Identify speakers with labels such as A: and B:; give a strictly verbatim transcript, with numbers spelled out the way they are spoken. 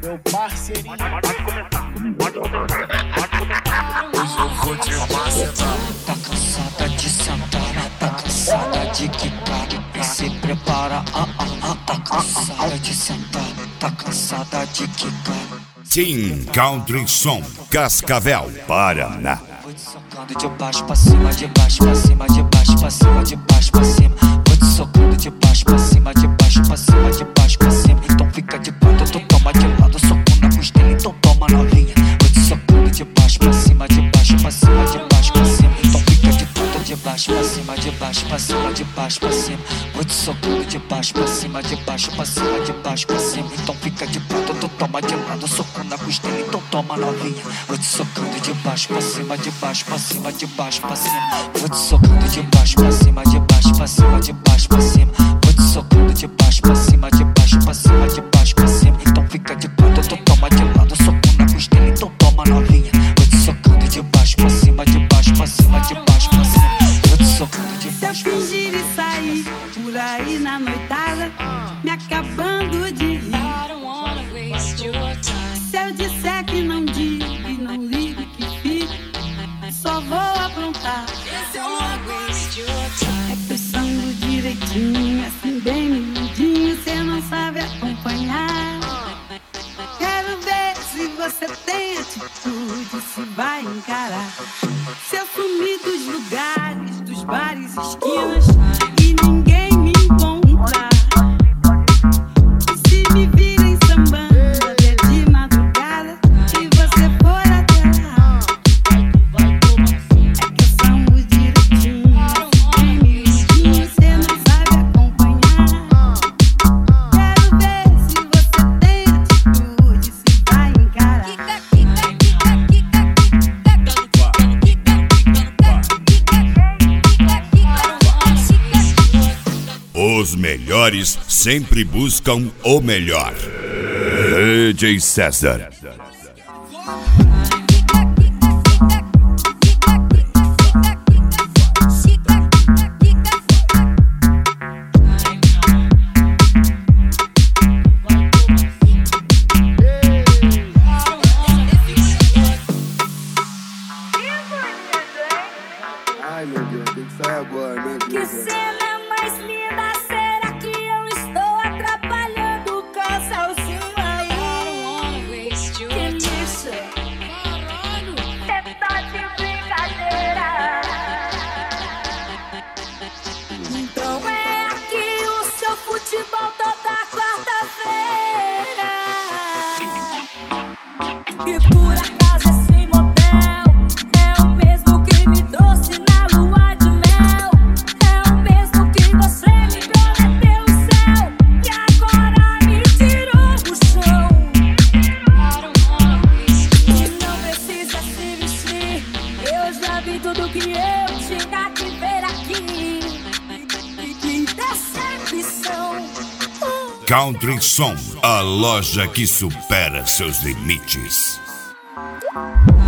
A: meu parceirinho.
B: Hoje eu vou te macetar. Tá cansada de sentar, tá cansada de quicar e se prepara, ah, ah, ah. Tá cansada de sentar, tá cansada de quicar.
C: Team Country Som, Cascavel, Paraná.
B: Vou te socando de baixo pra cima, de baixo pra cima, de baixo pra cima, de baixo pra cima. Vou te socando de baixo pra cima, de baixo pra cima, de baixo pra cima. Então fica de quatro, tu toma de lado, soco na costela, então toma novinha. Vou te socando de baixo pra cima, de baixo pra cima, de baixo pra cima. Então fica de quatro, de baixo pra cima, de baixo pra cima, de baixo pra cima. Vou te socando de baixo pra cima, de baixo pra cima, de baixo pra cima. Então fica de quatro, tu toma de lado, soco na costela, então toma novinha. Vou te socando de baixo pra cima, de baixo pra cima, de baixo pra cima. Vou te socando de baixo pra cima, de baixo pra cima, de baixo pra cima. Vou te socando de baixo pra cima, de baixo pra cima, de baixo pra cima. Então fica de quatro, tu toma de lado, soco na costela, então toma novinha. Vou te socando de baixo pra cima, de baixo pra cima, de baixo pra cima. Vou te socando de baixo pra cima.
D: Se eu fingir e sair por aí na noitada, me acabando de rir. Se eu disser que não digo e não ligo que fico, só vou aprontar. É pensando direitinho, assim bem miudinho, cê não sabe acompanhar. Quero ver se você tem atitude, se vai encarar. Se eu sumir dos lugares, dos bares, esquinas, e ninguém me encontrar. Se me virem sambando até de madrugada e você for até lá, é que eu sambo direitinho, bem miudinho, cê não sabe acompanhar. Quero ver se você tem atitude, se vai encarar.
C: Os melhores sempre buscam o melhor. D J César.
E: Ai meu Deus, tem que sair agora, né?
D: Que cena mais linda, será que eu estou atrapalhando o casalzinho aí? Que isso? Cê tá de brincadeira. Então é aqui o seu futebol toda quarta-feira. E por acaso esse motel é o mesmo que me trouxe na lua de mel. É o mesmo que você me prometeu o céu e agora me tirou do chão. E não precisa se vestir, eu já vi tudo que eu tinha que ver aqui. Que decepção.
C: Country Som, a loja que supera seus limites.